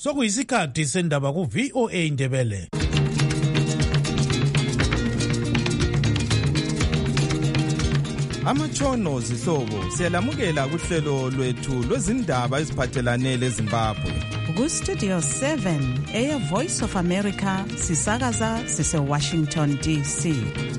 Sokuyisikhathi sendaba ku VOA Indebele. Amatshono zihlobo siyalamukela kuhlelo lwethu lwezindaba eziphathelane leZimbabwe. Ku Studio 7 Air Voice of America sisakaza sise Washington DC.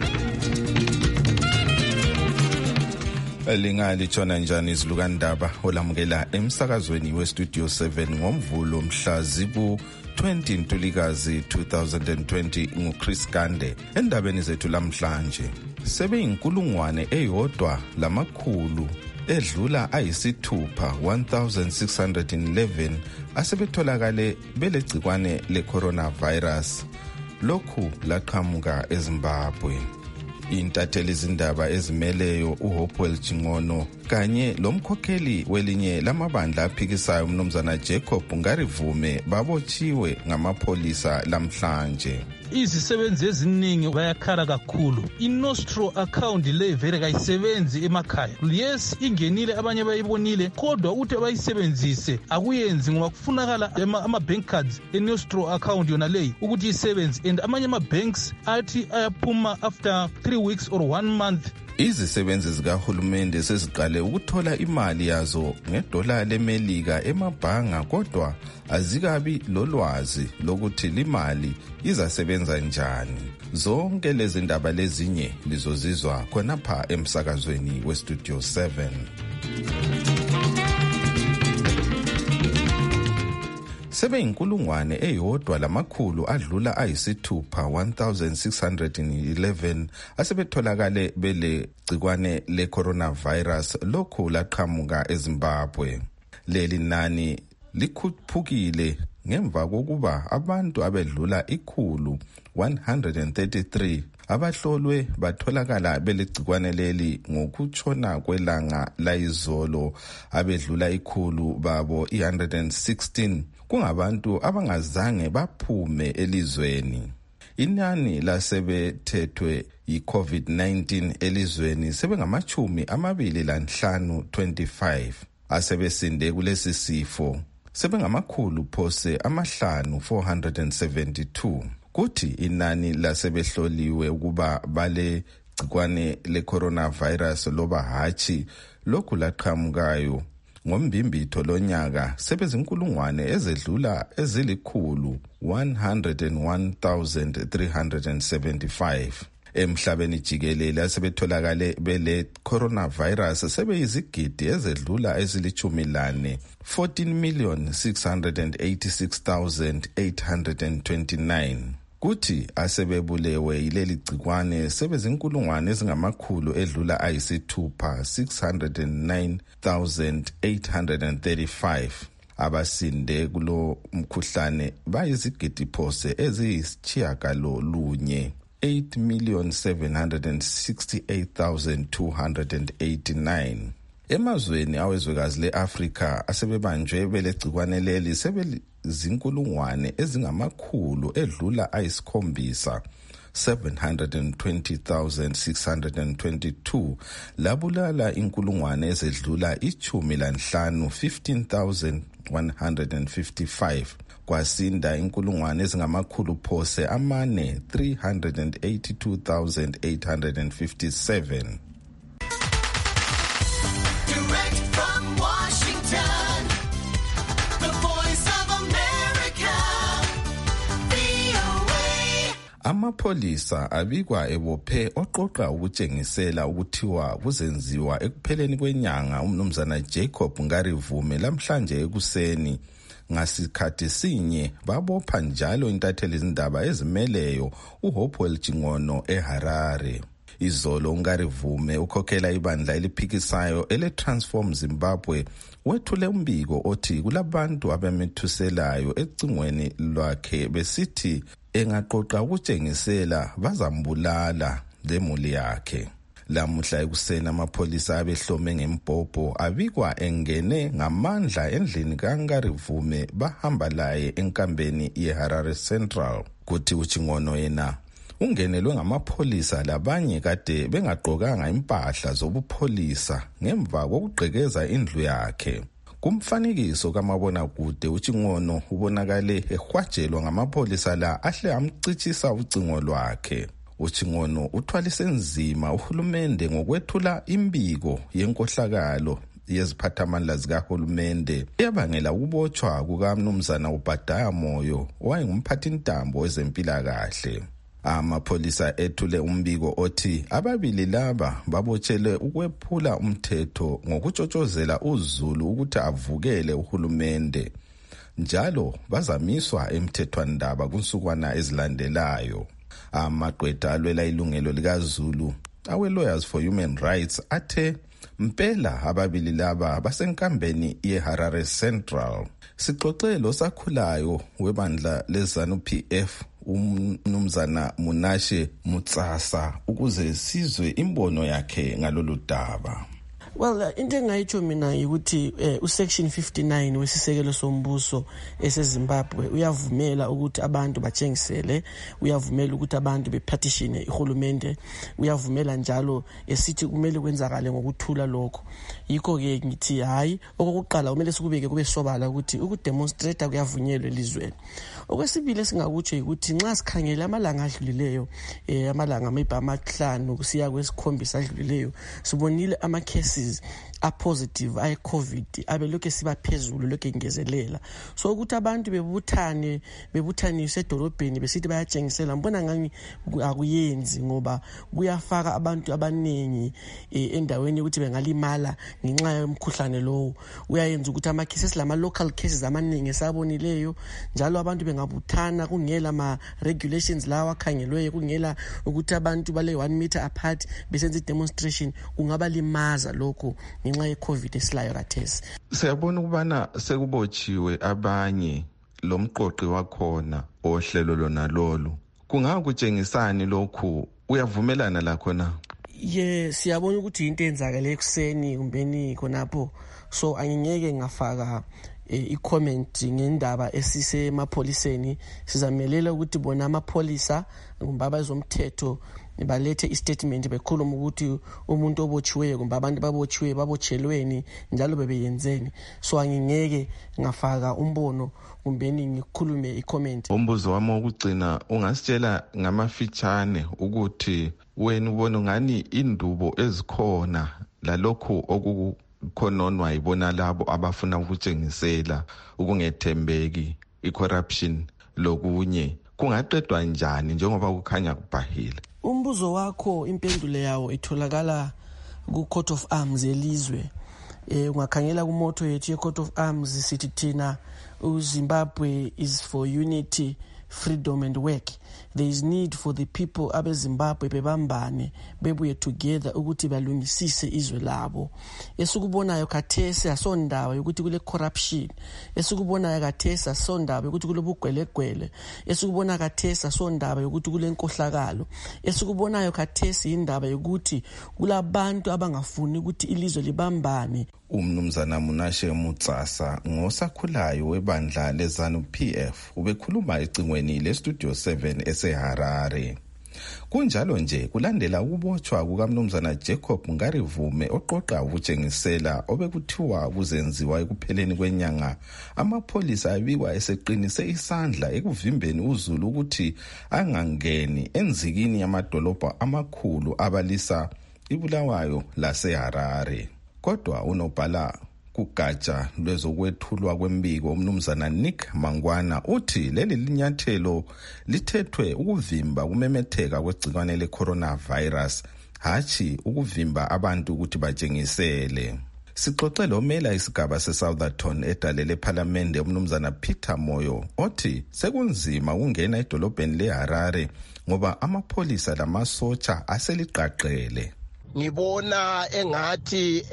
Elingali tshona njani izilukandaba olamukela emsakazweni we Studio 7 ngomvulo mhla zibu 20 Ntulikazi 2020 nguChris Gande. Endabeni zethu lamhlanje sebeyinkulungwane eyodwa lamakhulu edlula ayisithupha 1611 asebetholakale belegcikwane le-coronavirus. Lokhu laqhamuka eZimbabwe. Intatheli izindaba ezimeleyo uHopewell Chingono kanye lomkhokheli welinye lamabandla aphikisayo umnumzana Jacob Ngarivume babotshiwe ngamapholisa lamhlanje. Izisebenzi eziningi bayakhala kakhulu. INostro account le vele kayisebenzi emakhaya. Yes, ingenile abanye bayibonile kodwa ukuthi bayisebenzise akuyenzi ngoba kufunakala ama bank cards eNostro account yona leyi ukuthi isebenze, and amanye ama banks athi ayaphuma after 3 weeks or 1 month. Izisebenzi zikahulumende seziqale ukuthola imali yazo ngedola leMelika emabhanga kodwa azikabi lolwazi lokuthi limali izasebenza njani. Zonke lezi ndaba lezinye lizozizwa khonapha emsakazweni we Studio 7. Sebeyinkulungwane eyodwa lamakhulu adlula ayisithupha 1611 asebetholakale belegcikwane le-coronavirus. Lokhu laqhamuka eZimbabwe. Leli nani likhuphukile ngemva kokuba abantu abedlula 133 abahlolwe batholakala belegcikwane leli ngokutshona kwelanga layizolo. Abedlula 100 babo 116 kungabantu abangazange baphume elizweni. Inani lasebethethwe yi-COVID-19 elizweni sebengamachumi 25 asebesinde kulesi sifo. Sebengamakhulu phose 472. Kuthi inani lasebehloliwe ukuba bale gcikwane le-coronavirus loba hatshi lokhu laqhamukayo ngombimbitho lonyaka sebezinkulungwane ezedlula ezilikhulu 101,375. Emhlabeni jikelele asebetholakale bele coronavirus sebeyizigidi ezedlula ezili-14 14,686,829. Kuthi asebebulewe yileli gcikwane sebezinkulungwane ezingamakhulu edlula ayisithupha 609,835. Abasinde kulo mkhuhlane bayizigidi phose eziyisitshiyagalolunye 8,768,289. Emazweni awezwekazi le-Afrika asebebanjwe belegcikwane leli sebezinkulungwane ezingamakhulu edlula ayisikhombisa 720,622 labulala inkulungwane ezedlula 15,155. Kwasinda inkulungwane ezingamakhulu phose 382,857. Direct from Washington, the Voice of America, VOA. Amapholisa abikwa ebophe oqoqa ukutshengisela ukuthiwa kuzenziwa ekupheleni kwenyanga umnumzana Jacob Ngarivume lamhlanje ekuseni. Ngasikhathi sinye babopha njalo intatheli izindaba ezimeleyo uHopewell Chingono eHarare. Izolo Ngarivume ukhokhela ibandla eliphikisayo ele-Transform Zimbabwe wethule umbiko othi kulabantu abamethuselayo ecingweni lwakhe besithi engaqoqa ukutshengisela bazambulala lemuli yakhe. Lamuhla ekuseni amapholisa abehlome ngempopho abikwa engene ngamandla endlini kaNgarivume bahamba laye enkambeni yeHarare Central. Kuthi uChingono yena ungenelwe ngamapholisa labanye kade bengaqokanga impahla zobupholisa ngemva kokugqekeza indlu yakhe. Kumfanekiso kamabonakude uChingono ubonakale ehwajelwa ngamapholisa la ahle amcitshisa ucingo lwakhe. uChingono uthwalise nzima uhulumende ngokwethula imbiko yenkohlakalo yeziphathamandla zikahulumende eyabangela ukubotshwa kukaMnumzana uBhadaya Moyo owayengumphathintambo wezempilakahle. Amapholisa ethule umbiko othi ababili laba babotshelwe ukwephula umthetho ngokutshotshozela uZulu ukuthi avukele uhulumende. Njalo bazamiswa emthethwandaba kunsukwana ezilandelayo. Amaqwetha alwela ilungelo likaZulu awe-Lawyers for Human Rights athe mpela ababili laba basenkambeni yeHarare Central. Sixoxe lo sakhulayo webandla leZANU-PF uMnumzana Munashe Mutsasa ukuze sizwe imbono yakhe ngalolu daba. Well, into engayitsho mina ukuthi usection 59 wesisekelo sombuso eseZimbabwe uyavumela ukuthi abantu batshengisele, uyavumela ukuthi abantu bepartitione ihulumende, uyavumela njalo esithi kumele kwenzakale ngokuthula lokho. Yikho ke ngithi hayi okokuqala kumele sikubeke kube sobala ukuthi ukudemonstrate kuyavunyelwa elizweni. Okwesibili esingakutsho ukuthi nxa sikhangela amalanga adlulileyo amalanga maybe amahlanu kusiya kwesikhombisa adlulileyo sibonile ama cases a positive ay COVID abelokhe siba phezulu lokho ingezelela. So ukuthi abantu bebuthanise edolobheni besithi bayatshengisela mbona ngani akuyenzi ngoba kuyafaka abantu abanengi endaweni ukuthi bengalimala ngenxa yomkhuhlane lowo. Uyayenza ukuthi ama cases lama local cases amaningi esabonileyo njalo abantu bengabuthana kungela ama regulations lawa akhangelwe kungela ukuthi abantu bale 1 meter apart besenza demonstration kungaba limaza lokho ngenxa yeCovid esilayo kathesi. Siyabona ukubana sekubotshiwe abanye lomqoqi wakhona ohlelo lona lolu. Kungakutshengisani lokhu uyavumelana lakho na? Siyabona ukuthi into enzakale ekuseni kumbeni khonapho. So angingeke ngafaka i-comment ngendaba esise emapholiseni. Sizamelela ukuthi bona amapholisa kumbaba ezomthetho balethe istatement bekhuluma ukuthi umuntu obotshiwe kumbe abantu babotshiwe babotshelweni njalo bebeyenzeni. So angingeke ngafaka umbono kumbeni ngikhulume i-comment. Umbuzo wami wokugcina ungasitshela ngamafitshane ukuthi wena ubona ngani indubo ezikhona lalokho okukhononwa ibona labo abafuna ukutshengisela ukungethembeki i-corruption lokunye kungaqedwa njani njengoba kukhanya kubhahile? Umbuzo wakho impendulo yawo itholakala ku-Court of Arms elizwe. Ungakhangela kumoto yethu ye-Court of Arms sithi thina uZimbabwe is for unity, freedom and work. There is need for the people abe Zimbabwe bebambane bebuye together ukuthi balungisise izwe labo. Esikubonayo khathesi asondawo ukuthi kule corruption, esikubonayo khathesi asondawo ukuthi kule bugwelegwele, esikubona khathesi asondawo ukuthi kule nkohlakalo, esikubonayo khathesi indaba yokuthi kulabantu abangafuni ukuthi ilizwe libambane. Umnumzana Munashe Mutsasa ngosakhulayo webandla leZANU-PF ubekhuluma ecingweni leStudio 7 eseHarare. Kunjalo nje kulandela ukubotshwa kukaMnumzana Jacob Ngarivume oqoqa ukutshengisela obekuthiwa kuzenziwa ekupheleni kwenyanga. Amapholisa abikwa eseqinise isandla ekuvimbeni uZulu ukuthi angangeni enzikini yamadolobha amakhulu abalisa iBulawayo laseHarare. Kodwa unobhala kugatsha lwezokwethulwa kwembiko uMnumzana Nick Mangwana uthi leli linyathelo lithethwe ukuvimba kumemetheka kwegcikwane le-coronavirus hathi ukuvimba abantu ukuthi batshengisele. Sixoxe lomela isigaba seSoutherton edalele eParliament uMnumzana Peter Moyo othi sekunzima ukungena edolobheni leHarare ngoba amapholisa lamasotsha aseliqaqele. Ngibona engathi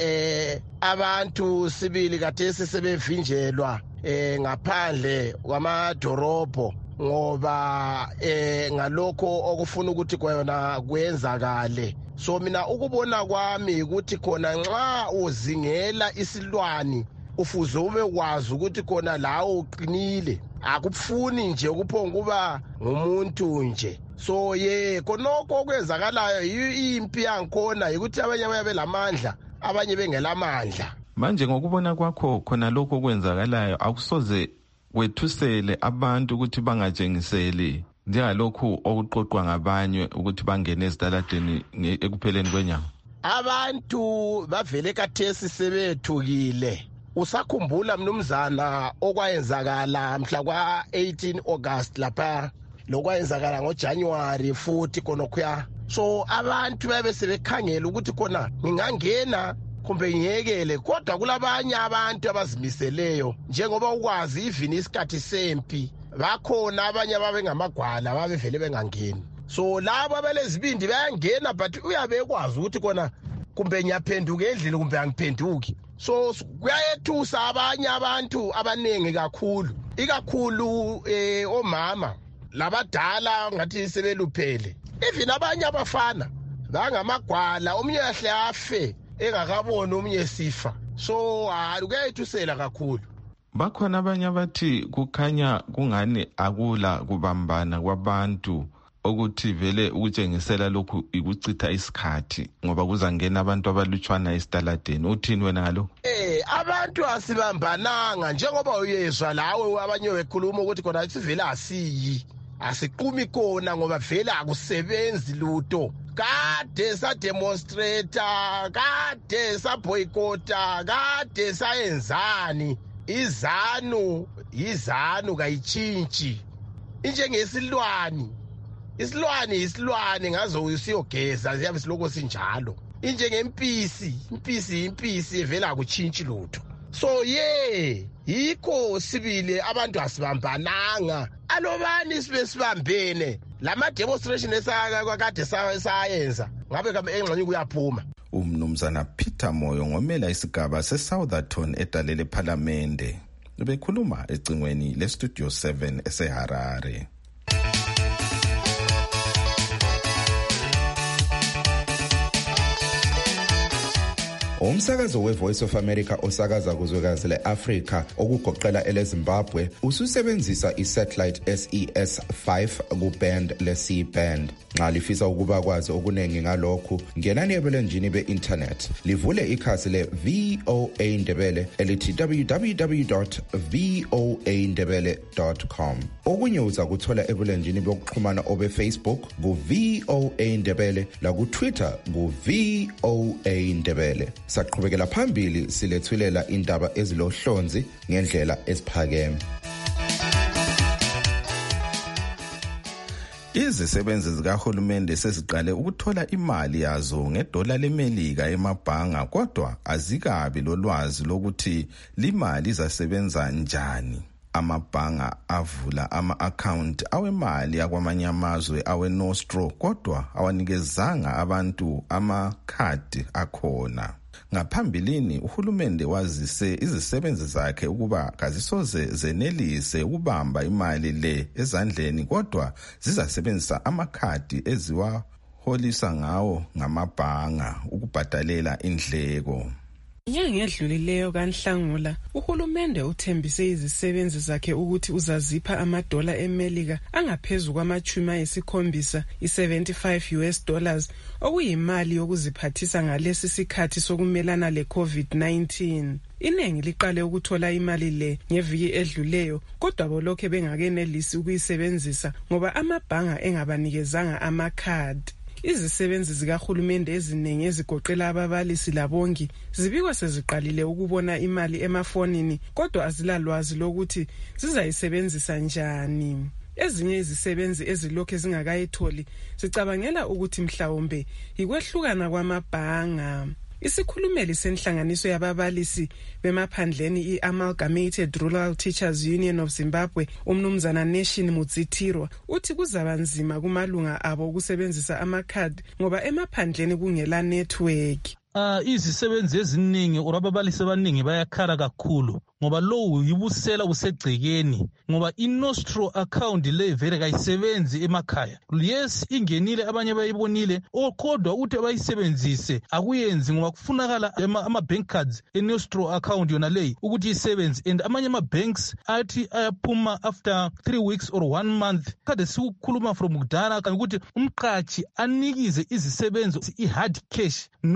abantu sibili kathesi sebevinjelwa ngaphandle kwamadorobho ngoba ngalokho okufuna ukuthi kwona kwenzakale. So mina ukubona kwami ukuthi khona nxa uzingela isilwani ufuze ube kwazi ukuthi khona lawo uqinile, akufuni nje ukuphonga kuba ngumuntu nje. So konoko okwenzakalayo impi yankhona ukuthi abanye bayabe lamandla abanye bengelamandla. Manje ngokubona kwakho khona lokho okwenzakalayo akusoze wethusele abantu ukuthi bangatshengiseli njengalokhu okuqoqwa ngabanye ukuthi bangene ezitaladeni ekupheleni kwenyanga. Abantu bavele kathesi sebethukile. Usakhumbula mnumzana okwayenzakala mhla kwa-18 August lapha lokwayenzakala ngoJanuary futhi konokhuya. So abantu babe sebekhangela ukuthi khona ngingangena kumbe ngiyekele, kodwa kulabanye abantu abazimiseleyo njengoba ukwazi even isikhathi sempi bakhona abanye ababengamagwala babevele bengangeni. So labo abelezibindi bayangena but uyabe ekwazi ukuthi khona kumbe ngiyaphenduka endlini kumbe angiphenduki. So kuyayethusa abanye abantu abanengi kakhulu, ikakhulu omama labadala ngathi sebeluphele. Even abanye abafana bangamagwala, omunye yahle afe engakabona omunye sifa. So kuyayethusela kakhulu. Bakhona abanye abathi kukhanya kungani akula kubambana kwabantu ukuthi vele ukutshengisela lokhu ikuchitha isikhathi ngoba kuzangena abantu abalutshwana esitaladeni. Uthini wena ngalo? Abantu asibambananga njengoba uyezwa lawe abanye bekhuluma ukuthi khona sivele asiqumi kona ngoba vele akusebenzi lutho. Kade sademonstrata, kade saboycota, kade sayenzani. Izanu kayitshintshi. Injengesilwane. Isilwane ngazo usiyogeza siyabe siloko sinjalo. Impisi evela akutshintshi lutho. So yikho sibili abantu asibambananga. Alobani sibe sibambene. Lama demonstration esakade sayenza ngabe engxenye kuyaphuma. Umnumzana Peter Moyo ngomela isigaba seSoutherton edalele eParliamente. Ubekhuluma ecingweni leStudio 7 eseHarare. Umsakazo weVoice of America osakaza kuzwekazi leAfrika okugoqela eleZimbabwe ususebenzisa isatellite SES5 kuband le-C-band. Nxa lifisa ukuba kwazi okunengi ngalokhu, ngenani ebulenjini be-internet, livule ikhasi le-VOA Ndebele elithi www.voandebele.com. Okunye uza kuthola ebulenjini bokuxhumana obe-Facebook ku-VOA Ndebele laku-Twitter ku-VOA Ndebele. Saqhubekela phambili silethulela indaba ezilohlonzi ngendlela esiphakeme. Izisebenzi zikahulumende seziqale ukuthola imali yazo ngedola leMelika emabhanga, kodwa azikabi lolwazi lokuthi limali izasebenza njani. Amabhanga avula ama-account awemali yakwamanye amazwe awe-Nostro, kodwa awanikezanga abantu amakhadi akhona. Ngaphambilini uhulumende wazise izisebenzi zakhe ukuba kazisoze zenelise ukubamba imali le ezandleni, kodwa zizasebenzisa amakhadi eziwaholisa ngawo ngamabhanga ukubhadalela indleko. Inyanga edlulileyo kaNhlangula, uhulumende uthembise izisebenzi zakhe ukuthi uzazipha amadola eMelika angaphezulu kwama-70 $75 okuyimali yokuziphathisa ngalesi sikhathi sokumelana le-COVID-19. Inengi liqale ukuthola imali le ngeviki edluleyo, kodwa bolokhe bengakenelisi ukuyisebenzisa ngoba amabhanga engabanikezanga amakhadi. Izisebenzi zikahulumende eziningi ezigoqela ababalisi labongi zibikwa seziqalile ukubona imali emafonini, kodwa azilalwazi lokuthi zizayisebenzisa njani. Ezinye izisebenzi ezilokhu zingakayitholi zicabangela ukuthi mhlawumbe ikwehlukana kwamabhanga. Isikhulumeli senhlanganiso yababalisi bemaphandleni i-Amalgamated Rural Teachers Union of Zimbabwe, umnumzana Nation Mutsitirwa, uthi kuzaba nzima kumalunga abo ukusebenzisa amakhadi ngoba emaphandleni kungela network. Izisebenzi eziningi or ababalisi abaningi bayakhala kakhulu ngoba lowu yibusela busegcekeni ngoba iNostro account le vele kayisebenzi emakhaya. Yes, ingenile abanye bayibonile kodwa uthi abayisebenzise akuyenzi ngoba kufunakala ama-bank cards eNostro account yona leyi ukuthi isebenze, and amanye ama-banks athi ayaphuma after 3 weeks or 1 month. Kade sikukhuluma from kudala ukuthi umqatshi anikize izisebenzi i-hard cash, not low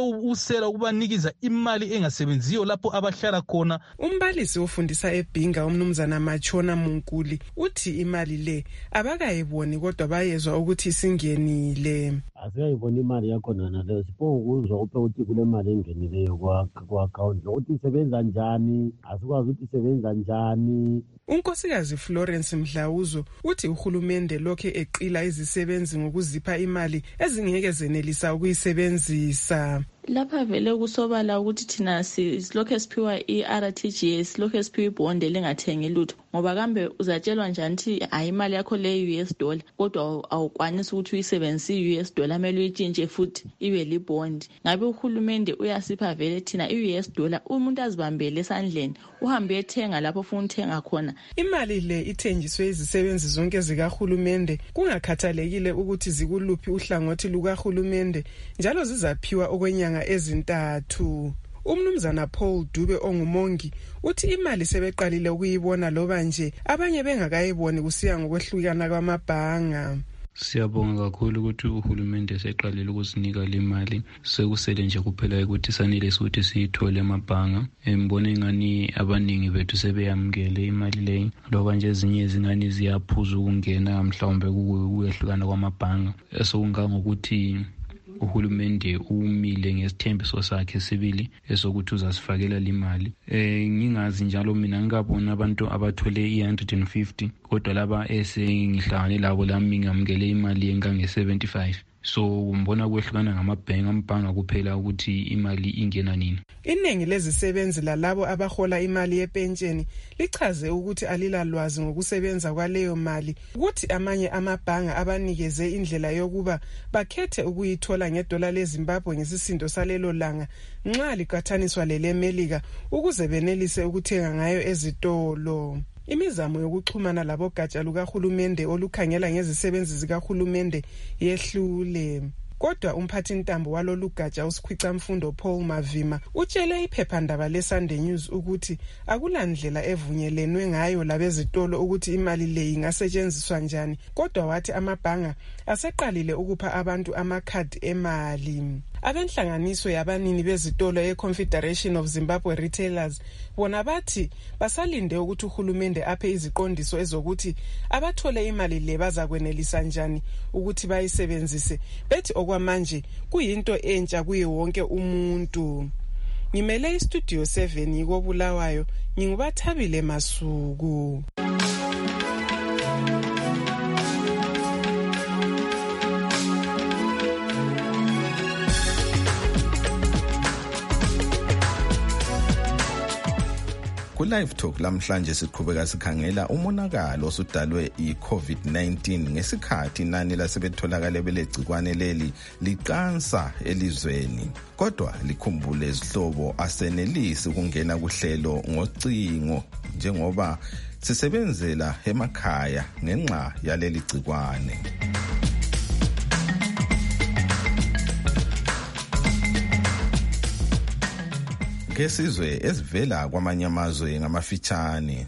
usela ukubanikiza imali engasebenziyo lapho abahlala khona. Umbalisi ofundisa eBhinga umnumzana Machona Munkuli uthi imali le abakayiboni kodwa bayezwa ukuthi isingenile. Asikayiboni imali yakhona naleyo, sipokuzwa ukuthi kule mali engenileyo kwa-account ukuthi isebenza njani, asikwazi ukuthi isebenza njani. Unkosikazi Florence Mhlawuzo uthi uhulumende lokhe eqila izisebenzi ngokuzipha imali ezingeke zenelisa ukuyisebenzisa. Lapha vele kusobala ukuthi thina silokho siphiwa i-RTGS, lokho siphiwa ibonde lingathengi lutho, ngoba kambe uzatshelwa njani ukuthi hayi imali yakho le US dollar kodwa awukwanisi ukuthi uyisebenzise i-US dollar, kumele uyitshintshe futhi ibe libond. Ngabe uhulumende uyasipha vele thina i-US dollar, umuntu azibambele esandleni uhambe ethenga lapho ufuna uthenga khona. Imali le ithenjiswe izisebenzi zonke zikahulumende kungakhathalekile ukuthi zikuluphi uhlangothi lukahulumende, njalo zizaphiwa okwenyanga ezintathu. Umnumzana Paul Dube ongumongi uthi imali sebeqalile ukuyibona loba nje abanye bengakayiboni kusiya ngokwehlukana kwamabhanga. Siyabonga kakhulu ukuthi uhulumende seqalile ukusinika le mali, sekusele nje kuphela ukuthi sanele ukuthi siyithole amabhanga. Ngibona ingani abaningi bethu sebeyamukele imali leyo, loba nje ezinye izingane ziyaphuza ukungena mhlawumbe kuyehlukana kwamabhanga. Esokungangokuthi uhulumende umile ngesithembiso sakhe sibili esokuthi uzasifakela limali. Ngingazi njalo mina ngikabona abantu abathole i150 kodwa laba esengihlangane labo lami ngamukele imali engange75. So umbona kwehlukana ngamabhanga kuphela ukuthi imali ingena nini. Iningi lezisebenzi lalabo abahola imali yepentsheni lichaze ukuthi alilalwazi ngokusebenza kwaleyo mali, ukuthi amanye amabhanga abanikeze indlela yokuba bakhethe ukuyithola ngedola leZimbabwe ngesisindo salelo langa nxa liqathaniswa lelemelika ukuze benelise ukuthenga ngayo ezitolo. Imizamo yokuxhumana labogatsha lukahulumende olukhangela ngezisebenzi zikahulumende yehlule. Kodwa umphathintambo walolugatsha uSikhwicamfundo Paul Mavima utshele iphephandaba leSunday News ukuthi akulandlela evunyelenwe ngayo labezitolo ukuthi imali le ingasetshenziswa njani, kodwa wathi amabhanga aseqalile ukupha abantu amakhadi emali. Abenhlanganiso yabanini bezitolo eConfederation of Zimbabwe Retailers bona bathi basalinde ukuthi uhulumende aphe iziqondiso ezokuthi abathole imali le bazakwenelisa njani ukuthi bayisebenzise, bethi okwamanje kuyinto entsha kuye wonke umuntu. Ngimele iStudio 7 yikobulawayo, ngingubathabile Masuku. Ku-Live Talk lamhlanje siqhubeka sikhangela umonakalo osudalwe i-COVID-19 ngesikhathi inani lasebetholakale belegcikwane leli liqansa elizweni. Kodwa likhumbule izihlobo asenelisi ukungena kuhlelo ngocingo njengoba sisebenzela emakhaya ngenxa yaleli gcikwane. Ngesizwe esivela kwamanye amazwe ngamafitshane.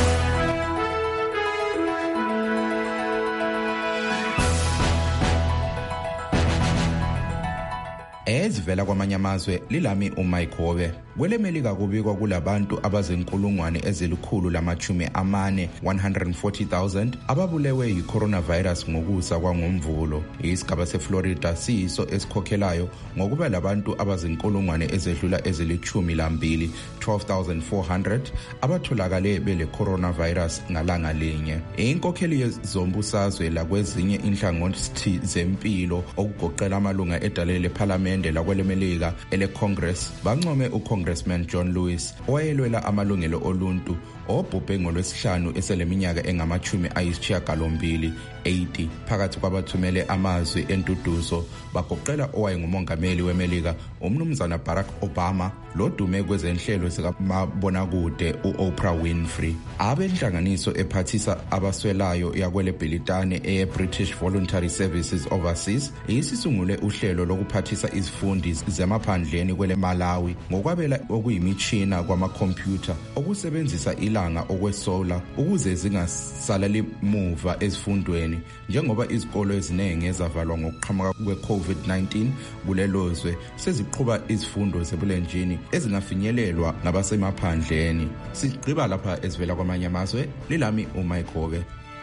Ezivela kwamanye amazwe lilami uMike Hobe. Kwelemelika kubikwa kulabantu abazinkulungwane ezilikhulu-40 140,000 ababulewe yi-coronavirus ngokusa kwangomvulo. Isigaba seFlorida siyiso esikhokhelayo ngokuba labantu abazinkulungwane ezedlula ezili-12 12,400 abatholakale bele coronavirus ngalanga linye. Inkokheli zombusazwe lakwezinye inhlangothi zempilo okugoqela amalunga edale lePhalamende lakwelemelika ele-Congress bancome uCongressman John Lewis owayelwela amalungelo oluntu obhubhe ngolwesihlanu eseleminyaka engama-80 phakathi kwabathumele amazwi entuduzo bagoqela owayengumongameli wemelika umnumzana Barack Obama lodume kwezenhlelo zikamabonakude u-Oprah Winfrey. Abenhlanganiso ephathisa abaswelayo yakwele Bhilitane eye-British Voluntary Services Overseas isisungule uhlelo lokuphathisa izifundi zemaphandleni kwele Malawi ngokwabela okuyimitshina kwamakhompyutha okusebenzisa ilanga okwesola ukuze zingasalali muva ezifundweni njengoba izikolo eziningi ezavalwa ngokuqhamuka kwe-COVID-19 kulelozwe seziqhuba izifundo zebulenjini ezingafinyelelwa ngabasemaphandleni. Sigqiba lapha ezivela kwamanye amazwe, lilami uMayikhove.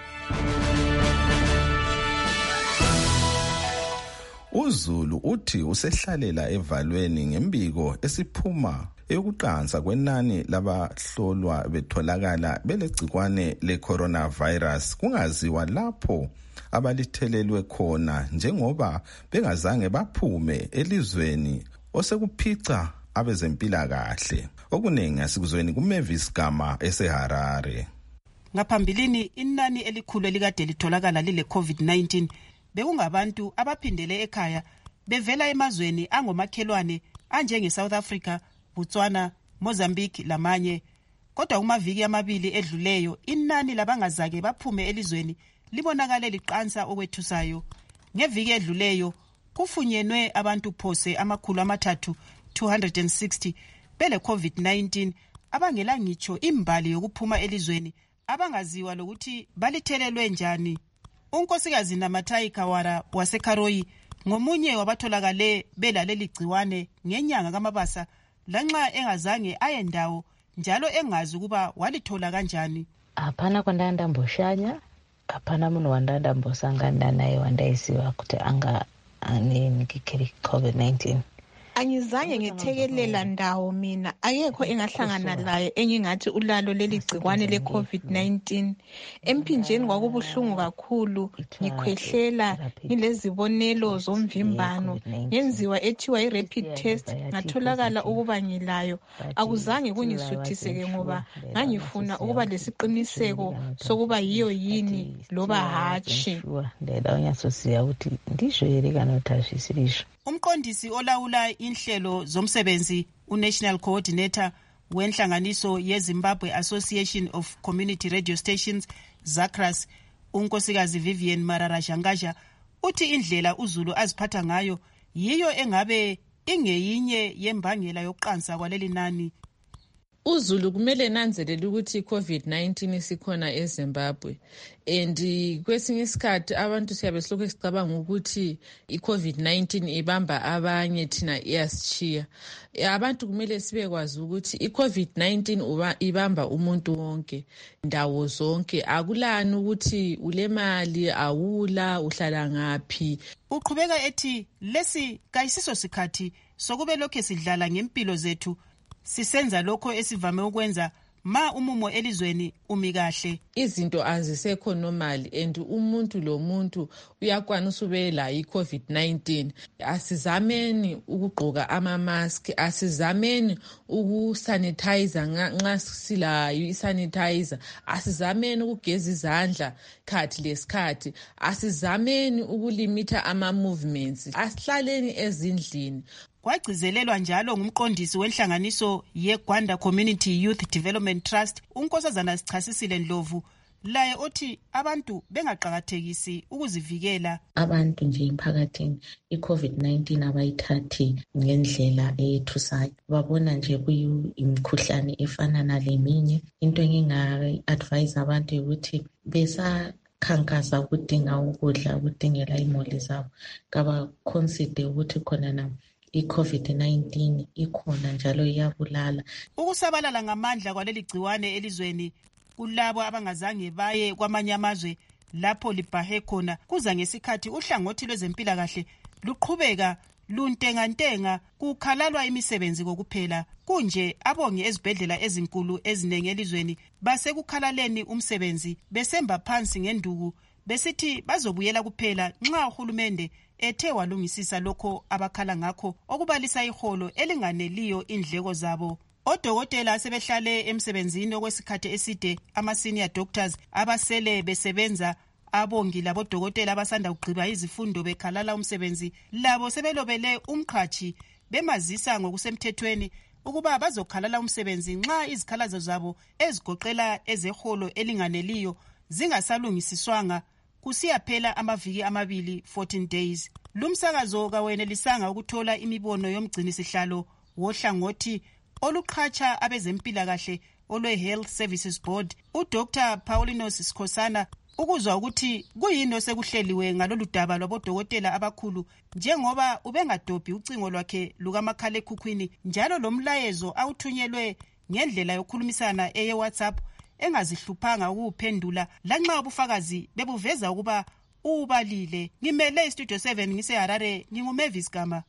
uZulu uthi usehlalela evalweni ngembiko esiphuma eyokuqansa kwenani labahlolwa betholakala belegcikwane le-coronavirus kungaziwa lapho abalithelelwe khona njengoba bengazange baphume elizweni osekuphica abezempilakahle. Okuningi asikuzweni kuMavis Gama eseHarare. Ngaphambilini inani elikhulu elikade litholakala lile COVID-19 bekungabantu abaphindele ekhaya bevela emazweni angomakhelwane anjenge South Africa, Botswana, Mozambique lamanye. Kodwa kumaviki amabili edluleyo inani labangazake baphume elizweni libonakale liqansa okwethusayo. Ngeviki edluleyo kufunyenwe abantu phose amakhulu amathathu 260 bele COVID-19 abangela ngitsho imbali yokuphuma elizweni abangaziwa lokuthi balithelelwe njani. Unkosikazi Namathai Kawara waseKaroyi ngomunye wabatholakale belaleli gciwane ngenyanga kaMabasa lanxa engazange ayendawo njalo engazi ukuba walithola kanjani. Hapana kwandanda mboshanya, hapana munhu wandanda mbosangana naye wandaisiwa kuti anga ngikiri COVID-19. Angizange ngithekelela ndawo mina akekho engahlangana laye engingathi ulalo leli gcikwane le-COVID-19. Emphinjeni kwakubuhlungu kakhulu, ngikhwehlela, ngilezibonelo zomvimbano, ngenziwa ethiwa i-rapid test, ngatholakala ukuba ngilayo. Akuzange kungisuthiseke ngoba ngangifuna ukuba lesiqiniseko sokuba yiyo yini loba hatshi. Umqondisi olawula inhlelo zomsebenzi uNational Coordinator wenhlanganiso yeZimbabwe Association of Community Radio Stations ZACRAS unkosikazi Vivian Mararajangaja uthi indlela uZulu aziphatha ngayo yiyo engabe ingeyinye yembangela yokuqansa kwaleli nani. uZulu kumele nanzelele ukuthi iCovid-19 isikhona eZimbabwe and kwesinye isikhathi abantu siyabe silokhu sicabanga ukuthi iCovid-19 ibamba abanye thina iyasitshiya. Abantu kumele sibekwazi ukuthi iCovid-19 ibamba umuntu wonke ndawo zonke, akulani ukuthi ulemali awula uhlala ngaphi. Uqhubeka ethi lesi kayisiso sikhathi sokube lokho sidlala ngempilo zethu, sisenza lokho esivame ukwenza ma umumo elizweni umi kahle. Izinto azisekho normal and umuntu lo muntu uyakwanisa ubela iCovid-19. Asizameni ukugqoka ama-mask, asizameni ukusanitizer nxa silayo isanitizer, asizameni ukugeza izandla khathi lesikhathi, asizameni ukulimita ama-movements, asihlaleni ezindlini. Kwagcizelelwa njalo ngumqondisi wenhlanganiso yeGwanda Community Youth Development Trust unkosazana Sichasisile Ndlovu laye othi abantu bengaqhakathekisi ukuzivikela. Abantu nje emphakathini iCovid-19 abayithathi ngendlela ethusayo, babona nje kuyimkhuhlane efana naleminye. Into enginga-advise abantu ukuthi besakhankasa ukudinga ukudla, ukudingela imuli zabo, kabaconsider ukuthi khona na iCovid-19 ikhona njalo iyabulala. Ukusabalala ngamandla kwaleli gciwane elizweni kulabo abangazange baye kwamanye amazwe lapho libhahe khona kuza ngesikhathi uhlangothi lwezempilakahle luqhubeka luntengantenga kukhalalwa imisebenzi kokuphela. Kunje abonge ezibhedlela ezinkulu ezinengi elizweni basekukhalaleni umsebenzi besemba phansi ngenduku besithi bazobuyela kuphela nxa uhulumende ethe walungisisa lokho abakhala ngakho okubalisa iholo elinganeliyo indleko zabo. Odokotela sebehlale emsebenzini okwesikhathi eside, ama-senior doctors abasele besebenza, abongi labodokotela abasanda kugqiba izifundo bekhalala umsebenzi labo sebelobele umqhathi bemazisa ngokusemthethweni ukuba bazokhalala umsebenzi nxa izikhalazo zabo ezigoqela ezeholo elinganeliyo zingasalungisiswanga kusiyaphela amaviki amabili 14 days. Lumsakazo kawenelisanga ukuthola imibono yomgcini sihlalo wohlangothi oluqhatsha abezempilakahle olwe-Health Services Board, uDr. Paulinus Sikhosana, ukuzwa ukuthi kuyini osekuhleliwe ngalolu daba lwabodokotela abakhulu njengoba ubengadobhi ucingo lwakhe lukamakhalekhukhwini, njalo lo mlayezo awuthunyelwe ngendlela yokukhulumisana eye-WhatsApp engazihluphanga ukuwuphendula lanxa ubufakazi bebuveza ukuba ubalile. Ngimele iStudio 7 ngiseHarare, nginguMavis Gama.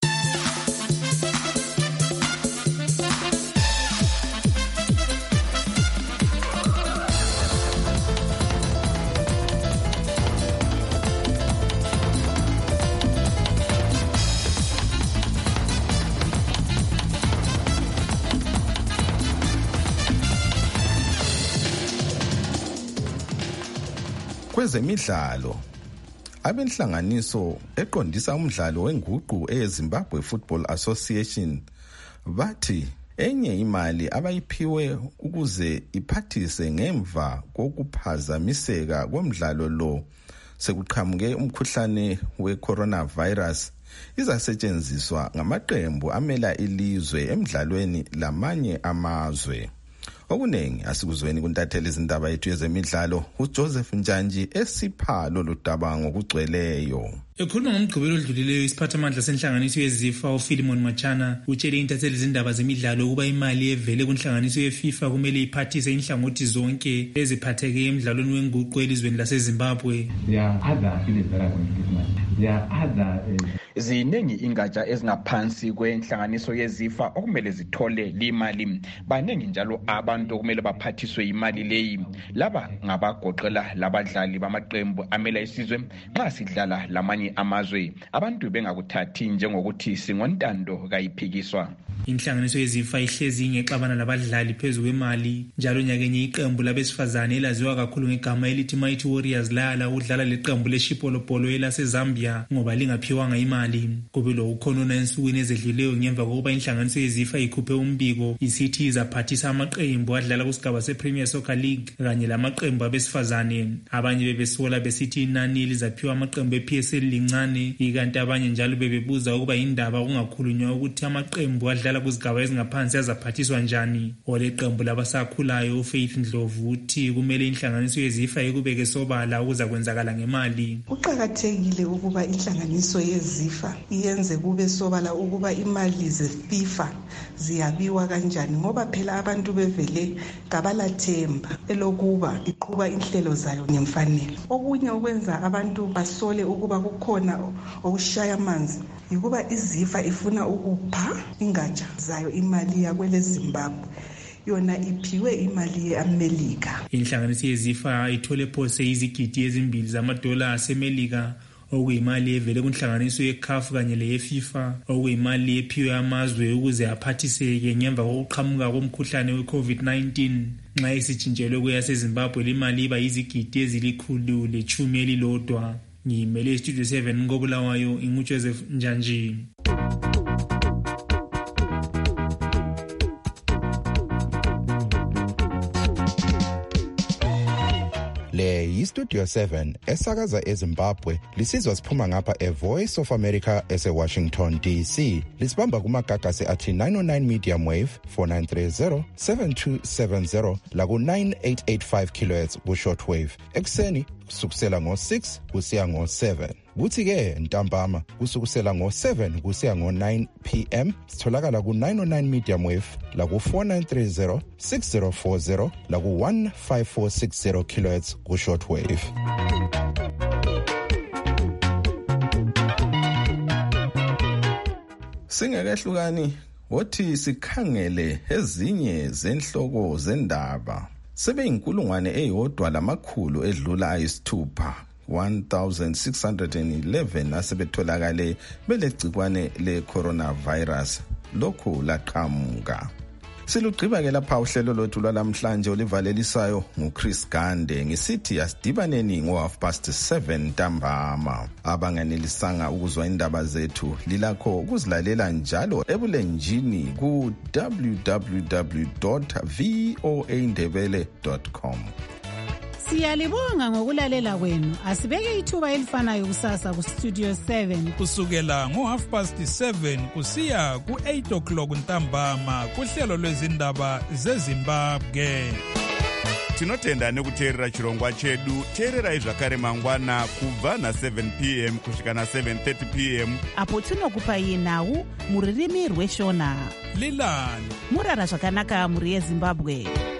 Kwezemidlalo, abenhlanganiso eqondisa umdlalo wenguqu eZimbabwe Football Association bathi enye imali abayiphiwe ukuze iphathise ngemva kokuphazamiseka komdlalo lo sekuqhamuke umkhuhlane we-coronavirus izasetshenziswa ngamaqembu amela ilizwe emidlalweni lamanye amazwe. Okunengi asikuzweni kuntatheli izindaba yethu yezemidlalo uJoseph Njanji esipha lolu daba ngokugcweleyo. Ekhuluma ngomgqibelo odlulileyo isiphathamandla senhlanganiso yeZIFA uPhilimon Machana utshele intatheli izindaba zemidlalo ukuba imali evele kunhlanganiso yeFIFA kumele iphathise inhlangothi zonke eziphatheke emidlalweni wenguqu elizweni laseZimbabwe. Ziningi ingatsha ezingaphansi kwenhlanganiso yeZIFA okumele zithole limali. Baningi njalo abantu okumele baphathiswe imali leyi. Laba ngabagoqela labadlali bamaqembu amela isizwe nxa sidlala lamanye amazwe. Abantu bengakuthathi njengokuthi singontando kayiphikiswa. Inhlanganiso yeZIFA ihlezi ngexabana labadlali phezu kwemali njalo nyakenye iqembu labesifazane elaziwa kakhulu ngegama elithi Mighty Warriors lala udlala leqembu leshipolopolo elaseZambia ngoba lingaphiwanga imali. Kube lo ukhonona ensukwini ezedluleyo ngemva kokuba inhlanganiso yeZIFA ikhuphe umbiko isithi izaphathisa amaqembu adlala kusigaba sePremier Soccer League kanye lamaqembu abesifazane. Abanye bebesola besithi inani lizaphiwa amaqembu ePSL lincane, ikanti abanye njalo bebebuza ukuba indaba kungakhulunywa ukuthi amaqembu adlala kuzigaba ezingaphansi azaphathiswa njani. Oleqembu labasakhulayo uFaith Ndlovu uthi kumele inhlanganiso yeZIFA ikubeke sobala ukuza kwenzakala ngemali. Kuqakathekile ukuba inhlanganiso yeZIFA iyenze kube sobala ukuba imali zeFIFA ziyabiwa kanjani ngoba phela abantu bevele kabalathemba elokuba iqhuba inhlelo zayo ngemfanelo. Okunye okwenza abantu basole ukuba kukhona okushaya amanzi yikuba iZIFA ifuna ukupha ingatsha zayo imali yakwele Zimbabwe yona iphiwe imali yeAmelika. Inhlanganiso yeZIFA ithole phose izigidi ezimbili zamadola asemelika okuyimali evele kunhlanganiso yeCAF kanye leyeFIFA okuyimali ephiwe amazwe ukuze aphathiseke ngemva kokuqhamuka komkhuhlane weCovid-19. Nxa isitshintshelwe kweyaseZimbabwe limali iba yizigidi ezilikhulu-11. Ngimele iStudio 7 ngobulawayo inguJoseph Njanji. Le yiStudio 7 esakaza eZimbabwe lisizwa siphuma ngapha eVoice of America eseWashington DC. Lisibamba kumagagasi athi 909 medium wave 4930 7270 laku 9885 kHz ku shortwave. Ekseni kusukela ngo6 kusiya ngo7. Kuthi ke ntambama kusukela ngo7 kusiya ngo9 PM sitholakala ku 909 medium wave la ku 4930 6040 la ku 15460 kHz ku shortwave. Singakehlukani wothi sikhangele ezinye zenhloko zendaba. Sebeyinkulungwane eyodwa lamakhulu edlula ayisithupha 1611 asebetholakale belegcikwane le-coronavirus. Lokhu laqhamuka. Silugqiba ke lapha uhlelo lothu lwalamhlanje olivalelisayo nguChris Gande ngisithi asidibaneni ngo7:30 ntambama. Abanganelisanga ukuzwa indaba zethu lilakho ukuzilalela njalo ebulenjini ku www.voaindebele.com. Siyalibonga ngokulalela kwenu. Asibeke ithuba elifanayo kusasa ku Studio 7 kusukela ngo7:30 kusiya ku8 o'clock ntambama kuhlelo lwezindaba zeZimbabwe. Tinotenda nekuteerera chirongwa chedu. Teererai zvakare mangwana kubva na7 p.m. kusvika na7:30 p.m. apo tinokupai nhau muririmi rweshona. Lilani murara zvakanaka muri yeZimbabwe.